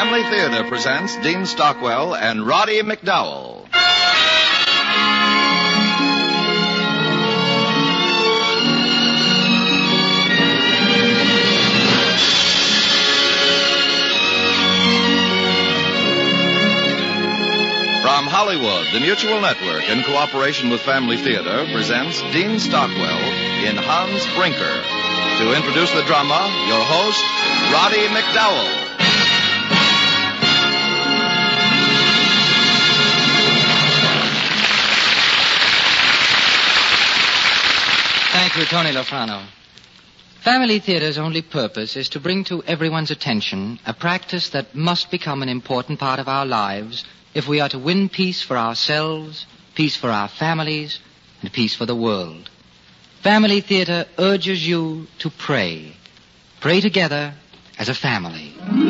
Family Theater presents Dean Stockwell and Roddy McDowell. From Hollywood, the Mutual Network, in cooperation with Family Theater, presents Dean Stockwell in Hans Brinker. To introduce the drama, your host, Roddy McDowell. Thank you, Tony Lofrano. Family Theater's only purpose is to bring to everyone's attention a practice that must become an important part of our lives if we are to win peace for ourselves, peace for our families, and peace for the world. Family Theater urges you to pray. Pray together as a family.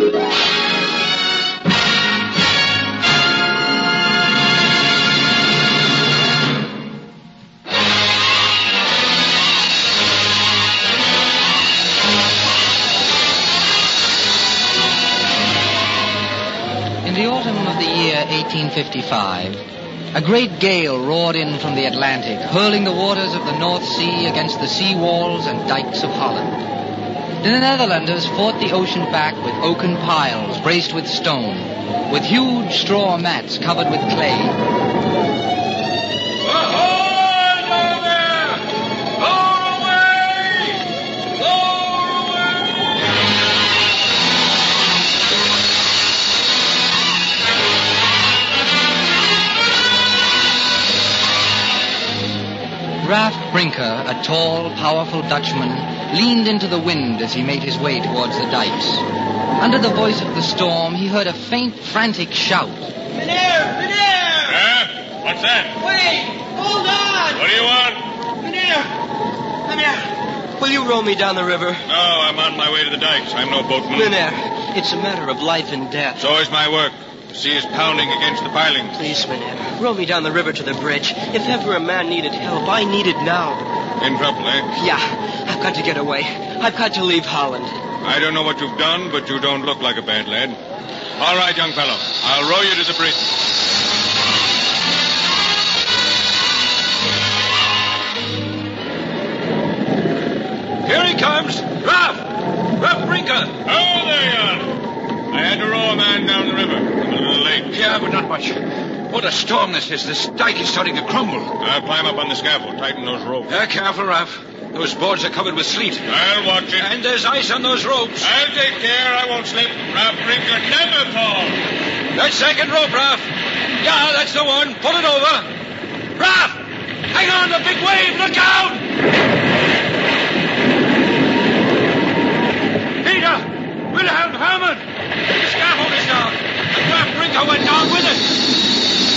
In the autumn of the year 1855, a great gale roared in from the Atlantic, hurling the waters of the North Sea against the sea walls and dikes of Holland. The Netherlanders fought the ocean back with oaken piles braced with stone, with huge straw mats covered with clay. Raff Brinker, a tall, powerful Dutchman, leaned into the wind as he made his way towards the dikes. Under the voice of the storm, he heard a faint, frantic shout. Meneer! Meneer! Huh? What's that? Wait! Hold on! What do you want? Meneer! Meneer! Will you row me down the river? No, I'm on my way to the dikes. I'm no boatman. Meneer, it's a matter of life and death. So is my work. The sea is pounding against the pilings. Please, Meneer, row me down the river to the bridge. If ever a man needed help, I need it now. In trouble, eh? Yeah, I've got to get away. I've got to leave Holland. I don't know what you've done, but you don't look like a bad lad. All right, young fellow. I'll row you to the bridge. Here he comes. Raff Brinker. Oh, there you are. I had to row a man down the river. I'm a little late. Yeah, but not much. What a storm this is. This dike is starting to crumble. I'll climb up on the scaffold, tighten those ropes. Careful, Raff. Those boards are covered with sleet. I'll watch it. And there's ice on those ropes. I'll take care. I won't slip. Raff Brinker never falls. That second rope, Raff. Yeah, that's the one. Pull it over. Raff! Hang on, the big wave. Look out! Peter! Wilhelm Hermann! The scaffold is down. And Raff Brinker went down with it.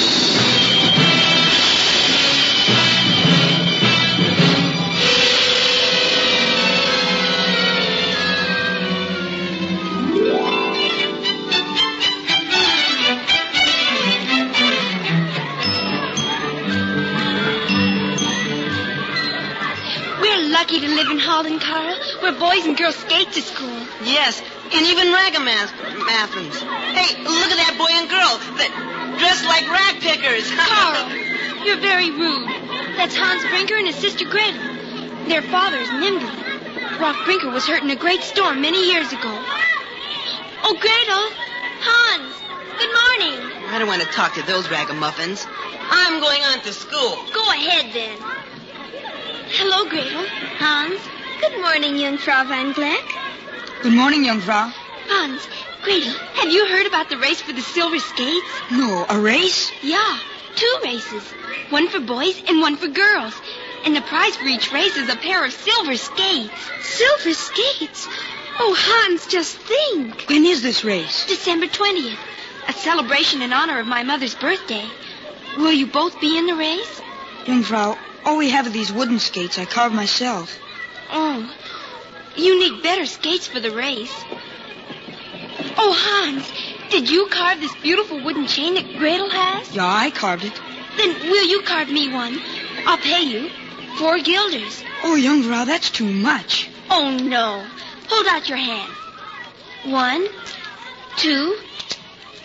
Lucky to live in Holland, Carl, where boys and girls skate to school. Yes, and even ragamuffins. Hey, look at that boy and girl. Dressed like rag pickers. Carl, you're very rude. That's Hans Brinker and his sister Gretel. Their father is Nimble. Rock Brinker was hurt in a great storm many years ago. Oh, Gretel! Hans! Good morning. I don't want to talk to those ragamuffins. I'm going on to school. Go ahead, then. Hello, Gretel. Hans. Good morning, Jungfrau Van Gleck. Good morning, Jungfrau. Hans, Gretel, have you heard about the race for the silver skates? No, a race? Yeah, 2 races. One for boys and one for girls. And the prize for each race is a pair of silver skates. Silver skates? Oh, Hans, just think. When is this race? December 20th. A celebration in honor of my mother's birthday. Will you both be in the race? Jungfrau, all we have are these wooden skates I carved myself. Oh, you need better skates for the race. Oh, Hans, did you carve this beautiful wooden chain that Gretel has? Yeah, I carved it. Then will you carve me one? I'll pay you 4 guilders. Oh, Jungfrau, that's too much. Oh, no. Hold out your hand. 1, 2,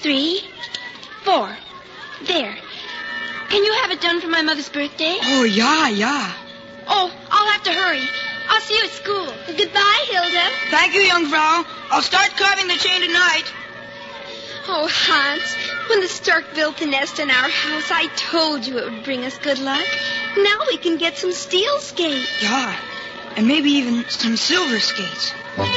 3, 4. There. Can you have it done for my mother's birthday? Oh, yeah. Oh, I'll have to hurry. I'll see you at school. Goodbye, Hilda. Thank you, young Frau. I'll start carving the chain tonight. Oh, Hans, when the stork built the nest in our house, I told you it would bring us good luck. Now we can get some steel skates. Yeah, and maybe even some silver skates.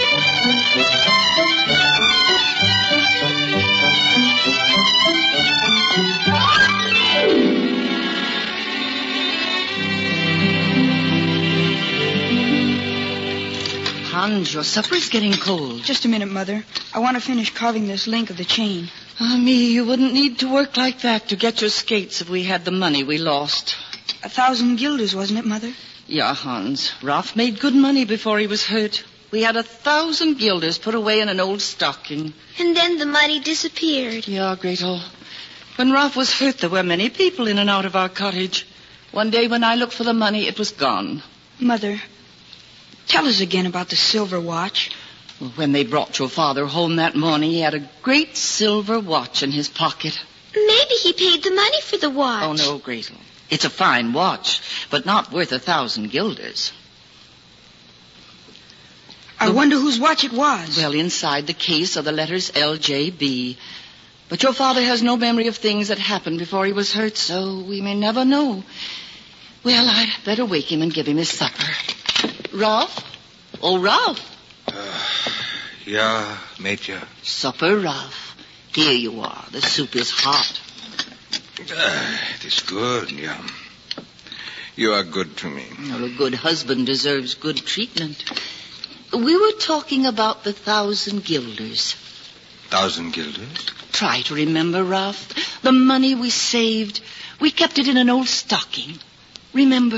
Hans, your supper's getting cold. Just a minute, Mother. I want to finish carving this link of the chain. Ah, me, you wouldn't need to work like that to get your skates if we had the money we lost. 1,000 guilders, wasn't it, Mother? Yeah, Hans. Ralph made good money before he was hurt. We had 1,000 guilders put away in an old stocking. And then the money disappeared. Yeah, Gretel. When Ralph was hurt, there were many people in and out of our cottage. One day when I looked for the money, it was gone. Mother, tell us again about the silver watch. Well, when they brought your father home that morning, he had a great silver watch in his pocket. Maybe he paid the money for the watch. Oh, no, Gretel. It's a fine watch, but not worth 1,000 guilders. I wonder whose watch it was. Well, inside the case are the letters LJB. But your father has no memory of things that happened before he was hurt, so we may never know. Well, I'd better wake him and give him his supper. Ralph? Oh, Ralph. Yeah, Major. Supper, Ralph. Here you are. The soup is hot. It is good, yeah. You are good to me. Well, a good husband deserves good treatment. We were talking about the 1,000 guilders. 1,000 guilders? Try to remember, Ralph. The money we saved, we kept it in an old stocking. Remember?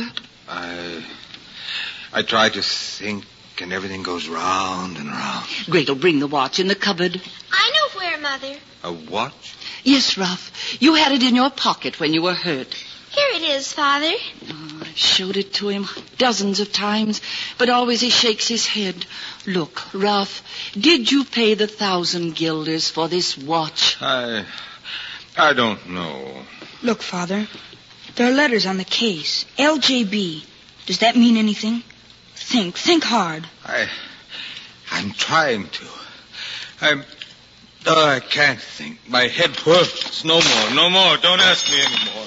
I try to think, and everything goes round and round. Gretel, bring the watch in the cupboard. I know where, Mother. A watch? Yes, Ralph. You had it in your pocket when you were hurt. Here it is, Father. Oh, I've showed it to him dozens of times, but always he shakes his head. Look, Ralph, did you pay the 1,000 guilders for this watch? I don't know. Look, Father, there are letters on the case. LJB. Does that mean anything? Think hard. I'm trying to. I can't think. My head hurts. No more. Don't ask me anymore.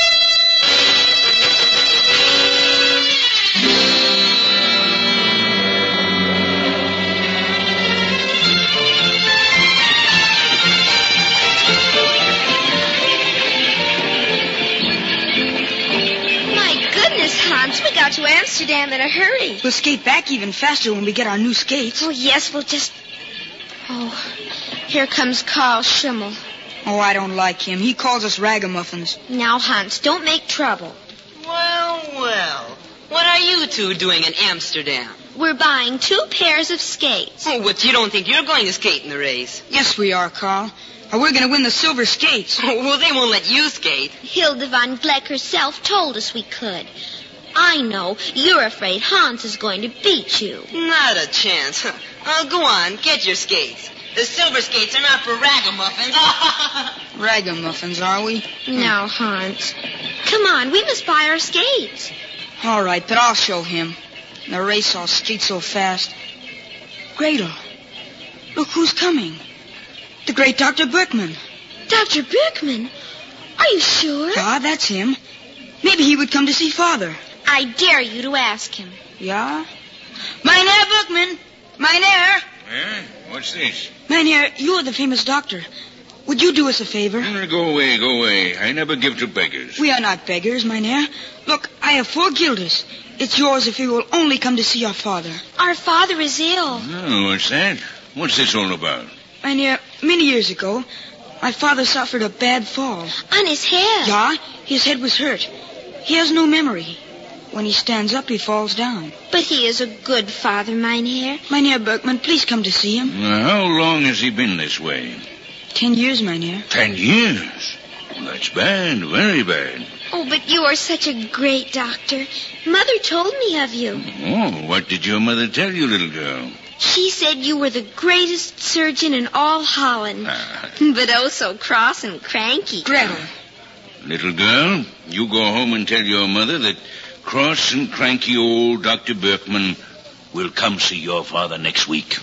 Hans, we got to Amsterdam in a hurry. We'll skate back even faster when we get our new skates. Oh, yes, we'll just... Oh, here comes Carl Schimmel. Oh, I don't like him. He calls us ragamuffins. Now, Hans, don't make trouble. Well. What are you two doing in Amsterdam? We're buying 2 pairs of skates. Oh, but you don't think you're going to skate in the race? Yes, we are, Carl. Or we're going to win the silver skates. Oh, well, they won't let you skate. Hilda von Gleck herself told us we could. I know. You're afraid Hans is going to beat you. Not a chance. Go on, get your skates. The silver skates are not for ragamuffins. Ragamuffins, are we? Now, Hans. Come on, we must buy our skates. All right, but I'll show him. In the race, I'll skate so fast. Gretel, look who's coming. The great Dr. Berkman. Dr. Berkman? Are you sure? Yeah, that's him. Maybe he would come to see Father. I dare you to ask him. Yeah? Mynheer Berkman! Mynheer! Eh? What's this? Mynheer, you are the famous doctor. Would you do us a favor? Go away. I never give to beggars. We are not beggars, Mynheer. Look, I have 4 guilders. It's yours if you will only come to see our father. Our father is ill. Oh, what's that? What's this all about? Mynheer, many years ago, my father suffered a bad fall. On his head? Yeah, his head was hurt. He has no memory. When he stands up, he falls down. But he is a good father, Mynheer. Mynheer Berkman, please come to see him. How long has he been this way? 10 years, Mynheer. 10 years? That's bad, very bad. Oh, but you are such a great doctor. Mother told me of you. Oh, what did your mother tell you, little girl? She said you were the greatest surgeon in all Holland. But oh so cross and cranky. Gretel. Little girl, you go home and tell your mother that cross and cranky old Dr. Berkman will come see your father next week.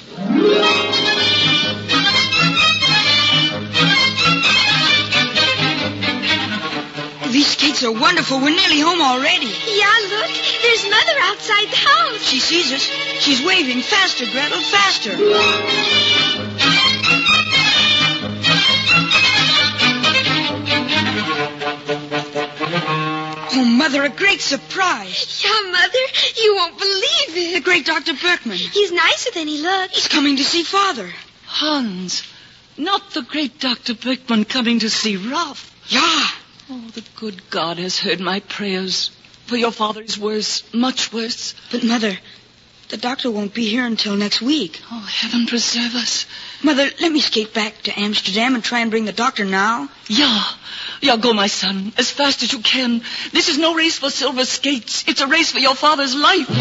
These skates are wonderful. We're nearly home already. Yeah, look. There's Mother outside the house. She sees us. She's waving. Faster, Gretel, faster. Oh, Mother, a great surprise. Yeah, Mother, you won't believe it. The great Dr. Berkman. He's nicer than he looks. He's coming to see Father. Hans, not the great Dr. Berkman coming to see Ralph. Yeah. Oh, the good God has heard my prayers. For your father is worse, much worse. But, Mother, the doctor won't be here until next week. Oh, heaven preserve us. Mother, let me skate back to Amsterdam and try and bring the doctor now. Yeah, go, my son, as fast as you can. This is no race for silver skates. It's a race for your father's life.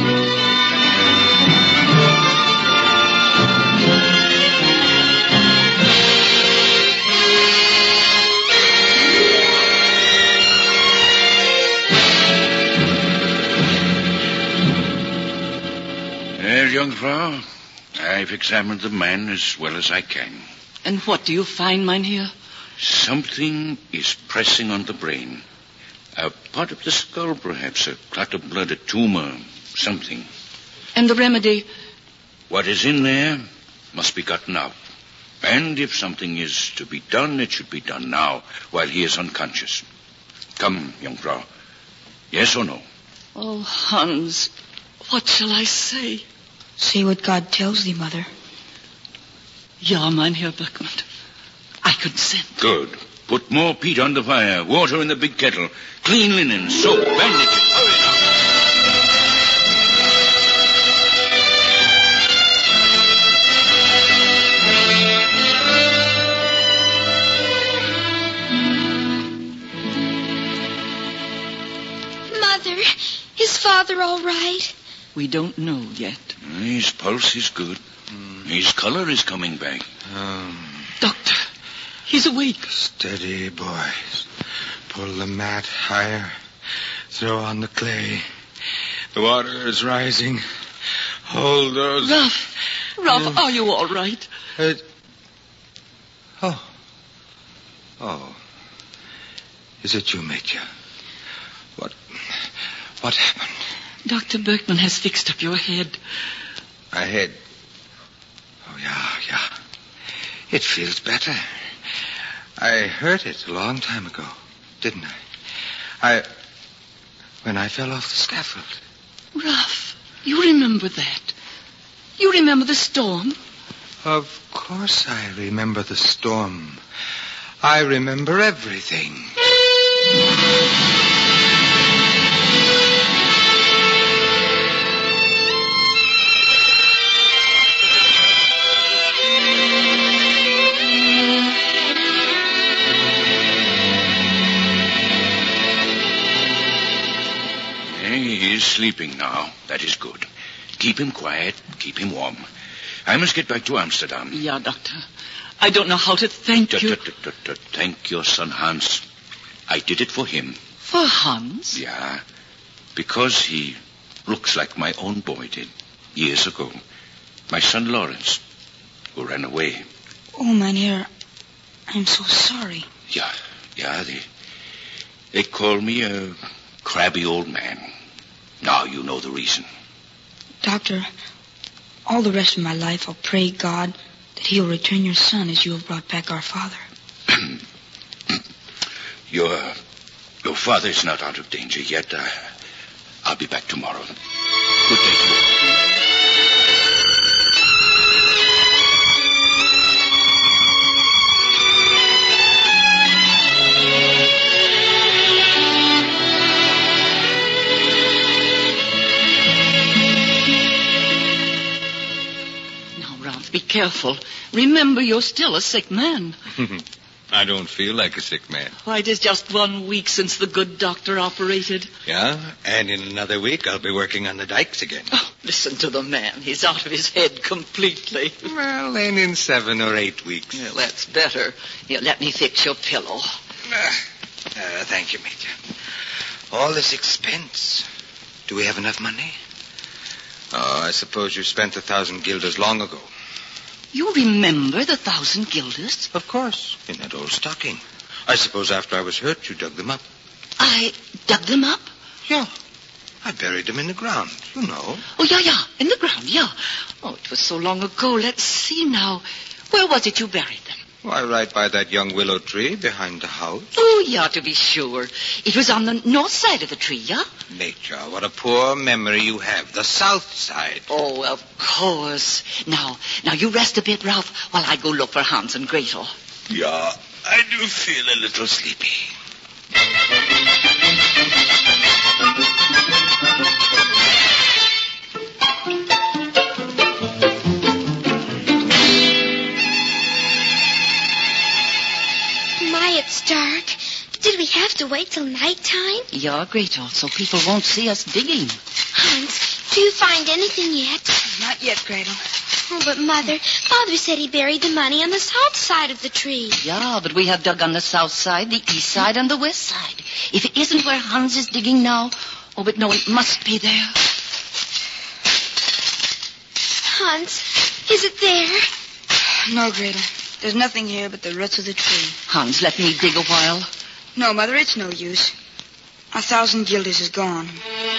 Well, young Frau, I've examined the man as well as I can. And what do you find, mynheer? Something is pressing on the brain. A part of the skull, perhaps. A clot of blood, a tumor, something. And the remedy? What is in there must be gotten out. And if something is to be done, it should be done now, while he is unconscious. Come, young Frau. Yes or no? Oh, Hans, what shall I say? Say what God tells thee, Mother. Ja, Mynheer Berkman. I consent. Good. Put more peat on the fire, water in the big kettle, clean linen, soap, bandages. Hurry now. Mother, is Father all right? We don't know yet. His pulse is good. His color is coming back. Doctor, he's awake. Steady, boys. Pull the mat higher. Throw on the clay. The water is rising. Hold those... Ralph, are you all right? Oh. Is it you, Major? What happened? Dr. Berkman has fixed up your head. My head? Oh, yeah. It feels better. I hurt it a long time ago, didn't I? When I fell off the scaffold. Ralph, you remember that? You remember the storm? Of course I remember the storm. I remember everything. He's sleeping now. That is good. Keep him quiet. Keep him warm. I must get back to Amsterdam. Yeah, Doctor. I don't know how to thank you. Thank your son, Hans. I did it for him. For Hans? Yeah. Because he looks like my own boy did years ago. My son, Lawrence, who ran away. Oh, Mynheer, I'm so sorry. Yeah. They call me a crabby old man. Now you know the reason. Doctor, all the rest of my life I'll pray God that he'll return your son as you have brought back our father. Your father is not out of danger yet. I'll be back tomorrow. Good day to you. Be careful. Remember, you're still a sick man. I don't feel like a sick man. Why, it is just 1 week since the good doctor operated. Yeah, and in another week I'll be working on the dikes again. Oh, listen to the man. He's out of his head completely. Well, then in 7 or 8 weeks. Yeah, that's better. Here, let me fix your pillow. Thank you, Major. All this expense. Do we have enough money? Oh, I suppose you spent 1,000 guilders long ago. You remember the 1,000 guilders? Of course, in that old stocking. I suppose after I was hurt, you dug them up. I dug them up? Yeah. I buried them in the ground, you know. Oh, yeah, in the ground, yeah. Oh, it was so long ago. Let's see now. Where was it you buried them? Why, right by that young willow tree behind the house. Oh, yeah, to be sure. It was on the north side of the tree, yeah? Major, what a poor memory you have. The south side. Oh, of course. Now you rest a bit, Ralph, while I go look for Hans and Gretel. Yeah, I do feel a little sleepy. It's dark. Did we have to wait till nighttime? Yeah, Gretel, so people won't see us digging. Hans, do you find anything yet? Not yet, Gretel. Oh, but Mother, Father said he buried the money on the south side of the tree. Yeah, but we have dug on the south side, the east side, and the west side. If it isn't where Hans is digging now, oh, but no, it must be there. Hans, is it there? No, Gretel. There's nothing here but the roots of the tree. Hans, let me dig a while. No, Mother, it's no use. 1,000 guilders is gone.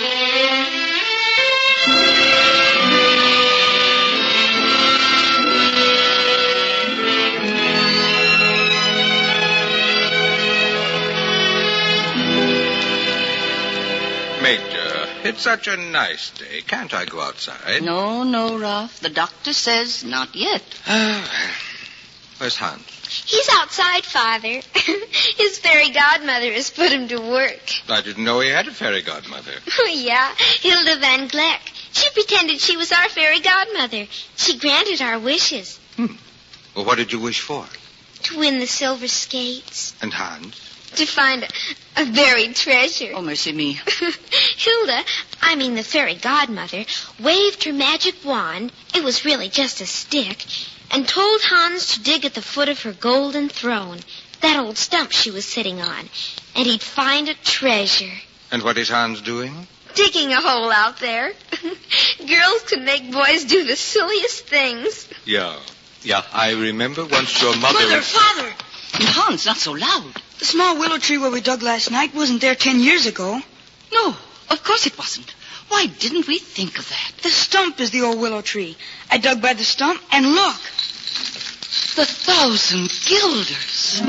Major, it's such a nice day. Can't I go outside? No, Ralph. The doctor says not yet. Where's Hans? He's outside, Father. His fairy godmother has put him to work. I didn't know he had a fairy godmother. Oh, yeah. Hilda Van Gleck. She pretended she was our fairy godmother. She granted our wishes. Well, what did you wish for? To win the silver skates. And Hans? To find a buried treasure. Oh, mercy me. Hilda, the fairy godmother, waved her magic wand. It was really just a stick. And told Hans to dig at the foot of her golden throne, that old stump she was sitting on, and he'd find a treasure. And what is Hans doing? Digging a hole out there. Girls can make boys do the silliest things. Yeah, I remember once your mother... Mother, Father! Hans, not so loud. The small willow tree where we dug last night wasn't there 10 years ago. No, of course it wasn't. Why didn't we think of that? The stump is the old willow tree. I dug by the stump, and look. The 1,000 guilders.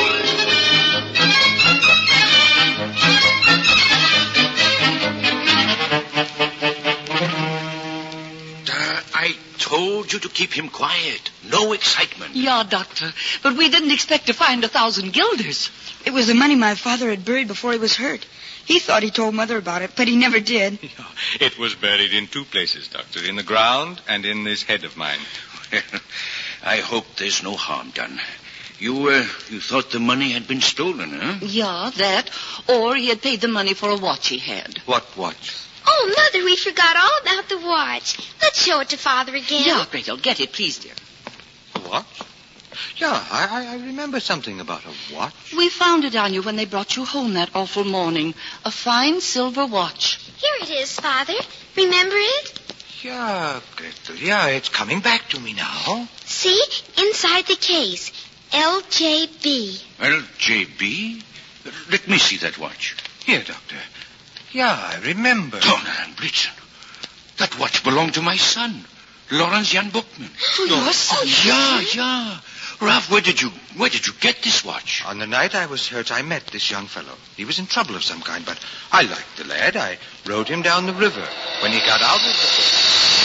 I told you to keep him quiet. No excitement. Yeah, Doctor, but we didn't expect to find 1,000 guilders. It was the money my father had buried before he was hurt. He thought he told Mother about it, but he never did. Yeah, it was buried in 2 places, Doctor. In the ground and in this head of mine. I hope there's no harm done. You thought the money had been stolen, huh? Yeah, that. Or he had paid the money for a watch he had. What watch? Oh, Mother, we forgot all about the watch. Let's show it to Father again. Yeah, Gretel, get it, please, dear. A watch? Yeah, I remember something about a watch. We found it on you when they brought you home that awful morning. A fine silver watch. Here it is, Father. Remember it? Yeah, Gretel. Yeah, it's coming back to me now. See? Inside the case. LJB. LJB? Let me see that watch. Here, Doctor. Yeah, I remember. Donner and Blitzen. That watch belonged to my son, Lawrence Jan Bookman. Your son? Yeah. Ralph, where did you get this watch? On the night I was hurt, I met this young fellow. He was in trouble of some kind, but I liked the lad. I rowed him down the river. When he got out of the...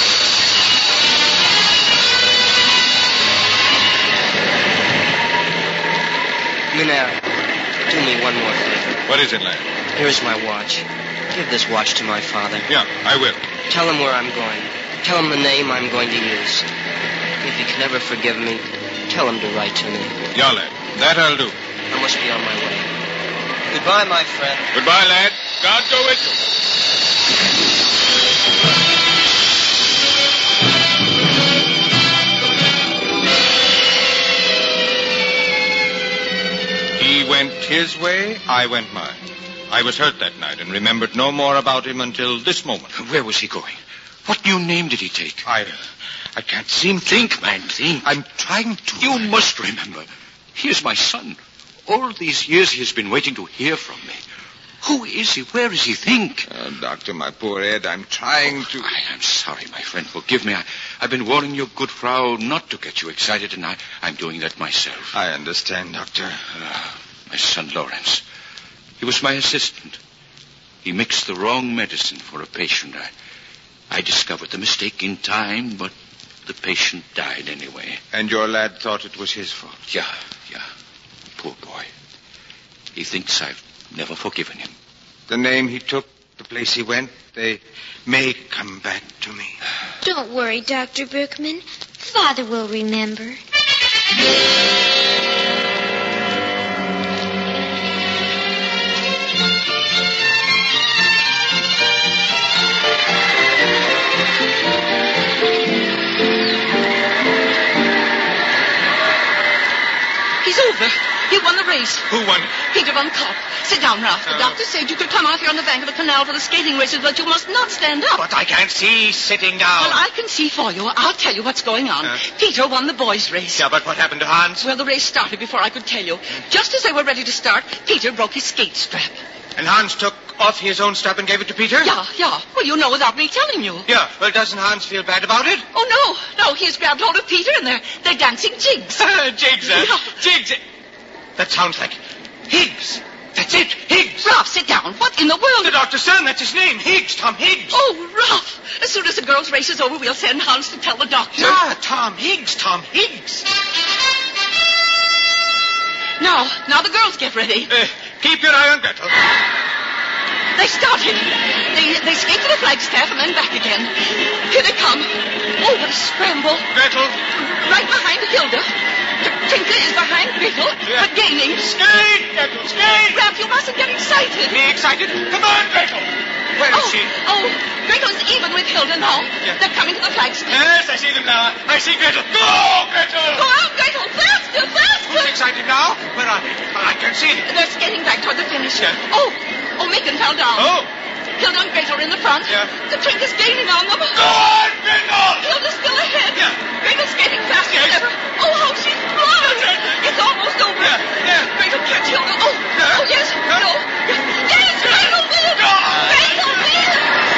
Minera, do me one more favor. What is it, lad? Here's my watch. Give this watch to my father. Yeah, I will. Tell him where I'm going. Tell him the name I'm going to use. If he can ever forgive me, tell him to write to me. Yeah, lad. That I'll do. I must be on my way. Goodbye, my friend. Goodbye, lad. God go with you. He went his way, I went mine. I was hurt that night and remembered no more about him until this moment. Where was he going? What new name did he take? I can't seem to... Think, man, think. I'm trying to... You must remember. He is my son. All these years he has been waiting to hear from me. Who is he? Where is he? Think. Doctor, my poor Ed, I'm trying to... I'm sorry, my friend. Forgive me. I've been warning your good Frau not to get you excited, and I'm doing that myself. I understand, Doctor. My son, Lawrence. He was my assistant. He mixed the wrong medicine for a patient. I discovered the mistake in time, but the patient died anyway. And your lad thought it was his fault? Yeah. Poor boy. He thinks I've never forgiven him. The name he took, the place he went, they may come back to me. Don't worry, Dr. Berkman. Father will remember. He's over. He won the race. Who won it? Peter von Kopp. Sit down, Ralph. The doctor said you could come out here on the bank of the canal for the skating races, but you must not stand up. But I can't see sitting down. Well, I can see for you. I'll tell you what's going on. Peter won the boys' race. Yeah, but what happened to Hans? Well, the race started before I could tell you. Just as they were ready to start, Peter broke his skate strap. And Hans took off his own strap and gave it to Peter? Yeah. Well, you know without me telling you. Yeah. Well, doesn't Hans feel bad about it? Oh, no. He's grabbed hold of Peter and they're dancing jigs. Jigs, Yeah. Jigs. That sounds like Higgs. That's it, Higgs. Ralph, sit down. What in the world? The doctor's son, that's his name. Higgs, Tom Higgs. Oh, Ralph. As soon as the girls' race is over, we'll send Hans to tell the doctor. Yeah, Tom Higgs. Now the girls get ready. Keep your eye on Gretel. They started. They skate to the flagstaff and then back again. Here they come. Oh, what a scramble. Gretel. Right behind Hilda. Tinka is behind Gretel, but gaining. Skate, Gretel, skate. Ralph, you mustn't get excited. Me excited? Come on, Gretel. Where is she? Oh, Gretel's even with Hilda now. Yeah. They're coming to the flagstaff. Yes, I see them now. I see Gretel. Go, Gretel. Go out, Gretel. Faster. Who's excited now? Where are they? I can't see them. They're skating back toward the finish. Yeah. Oh, Megan fell down. Oh. Hilda and Gretel are in the front. Yeah. The Tinka's gaining on them. Go on, Gretel. Hilda's still ahead. Yeah. Gretel's skating faster than ever. Oh, how she's flying. It's almost over. Yeah. Gretel catch Hilda. Oh, yes. No. Yes, Gretel wins. Go on. Gretel wins.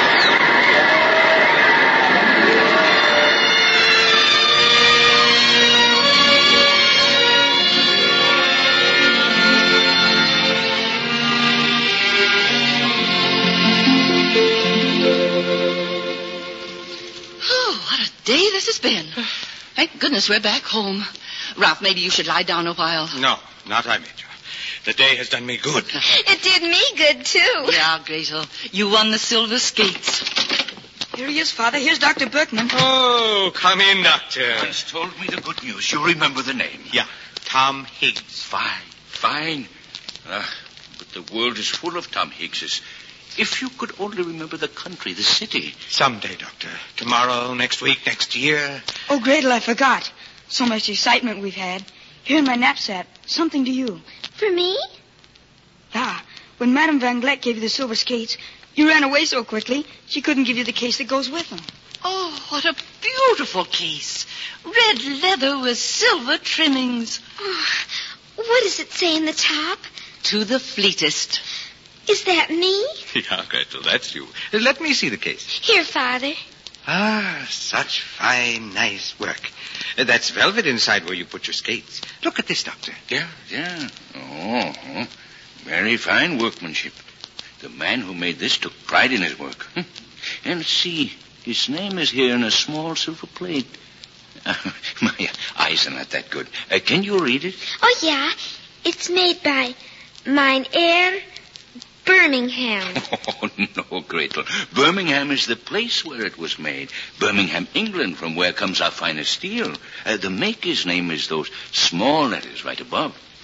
Day this has been. Thank goodness we're back home. Ralph, maybe you should lie down a while. No, not I, Major. The day has done me good. It did me good, too. Yeah, Gretel. You won the silver skates. Here he is, Father. Here's Dr. Berkman. Oh, come in, Doctor. Hans told me the good news. You remember the name. Yeah, Tom Higgs. Fine. But the world is full of Tom Higgses. If you could only remember the country, the city. Someday, Doctor. Tomorrow, next week, next year. Oh, Gretel, I forgot. So much excitement we've had. Here in my knapsack, something to you. For me? Yeah, when Madame Van Gleck gave you the silver skates, you ran away so quickly, she couldn't give you the case that goes with them. Oh, what a beautiful case. Red leather with silver trimmings. Oh, what does it say in the top? To the fleetest. Is that me? Yeah, Gretel, that's you. Let me see the case. Here, Father. Such fine, nice work. That's velvet inside where you put your skates. Look at this, Doctor. Yeah. Oh, very fine workmanship. The man who made this took pride in his work. And see, his name is here in a small silver plate. My eyes are not that good. Can you read it? Oh, yeah. It's made by Mine Air Birmingham. Oh, no, Gretel. Birmingham is the place where it was made. Birmingham, England, from where comes our finest steel. The maker's name is those small letters right above.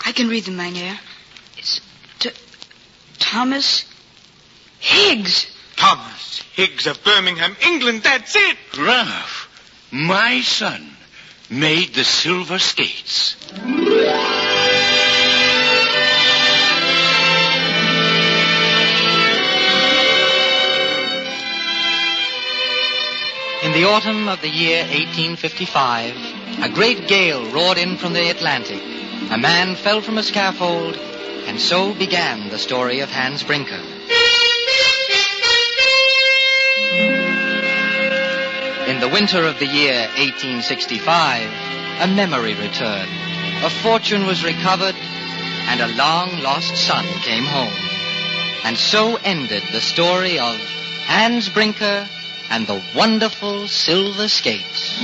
I can read them, Mynheer. It's Thomas Higgs. Thomas Higgs of Birmingham, England. That's it. Ralph, my son, made the silver skates. In the autumn of the year 1855, a great gale roared in from the Atlantic. A man fell from a scaffold, and so began the story of Hans Brinker. In the winter of the year 1865, a memory returned. A fortune was recovered, and a long-lost son came home. And so ended the story of Hans Brinker and the wonderful silver skates.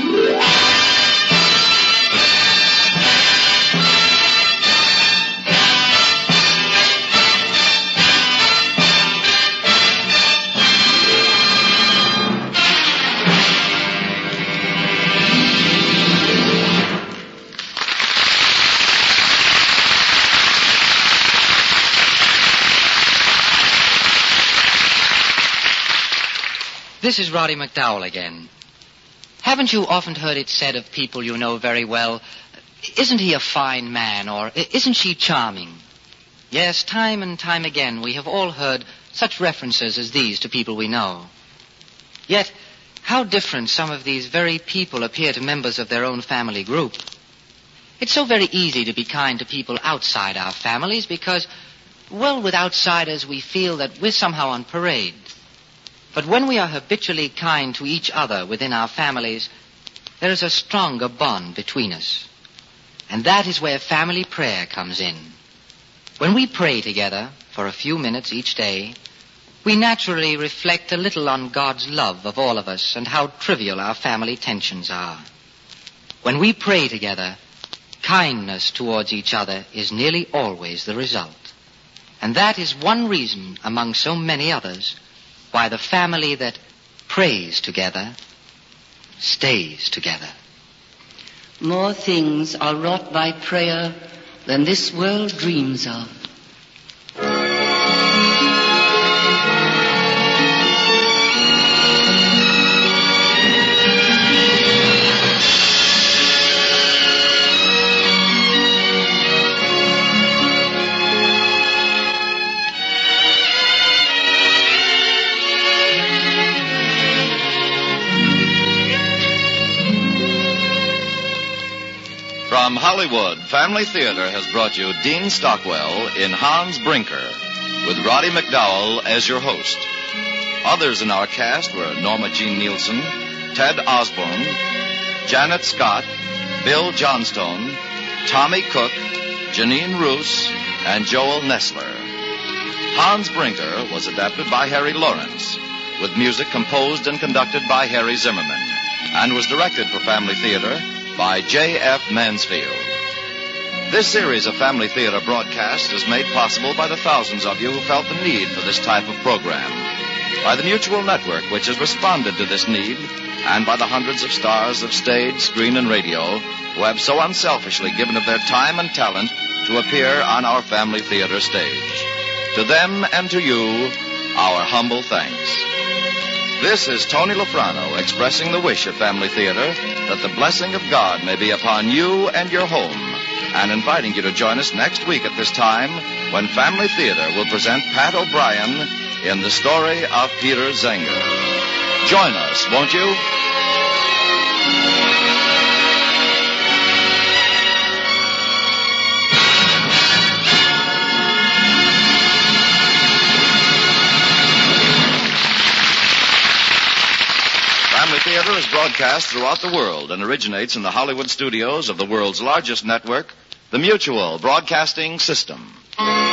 This is Roddy McDowell again. Haven't you often heard it said of people you know very well, isn't he a fine man, or isn't she charming? Yes, time and time again we have all heard such references as these to people we know. Yet, how different some of these very people appear to members of their own family group. It's so very easy to be kind to people outside our families because, well, with outsiders we feel that we're somehow on parade. But when we are habitually kind to each other within our families, there is a stronger bond between us. And that is where family prayer comes in. When we pray together for a few minutes each day, we naturally reflect a little on God's love of all of us and how trivial our family tensions are. When we pray together, kindness towards each other is nearly always the result. And that is one reason, among so many others, why the family that prays together stays together. More things are wrought by prayer than this world dreams of. From Hollywood, Family Theater has brought you Dean Stockwell in Hans Brinker, with Roddy McDowell as your host. Others in our cast were Norma Jean Nielsen, Ted Osborne, Janet Scott, Bill Johnstone, Tommy Cook, Janine Roos, and Joel Nessler. Hans Brinker was adapted by Harry Lawrence, with music composed and conducted by Harry Zimmerman, and was directed for Family Theater by J.F. Mansfield. This series of Family Theater broadcasts is made possible by the thousands of you who felt the need for this type of program, by the Mutual Network, which has responded to this need, and by the hundreds of stars of stage, screen, and radio who have so unselfishly given of their time and talent to appear on our Family Theater stage. To them and to you, our humble thanks. This is Tony Lofrano expressing the wish of Family Theater that the blessing of God may be upon you and your home, and inviting you to join us next week at this time when Family Theater will present Pat O'Brien in The Story of Peter Zenger. Join us, won't you? Family Theater is broadcast throughout the world and originates in the Hollywood studios of the world's largest network, the Mutual Broadcasting System.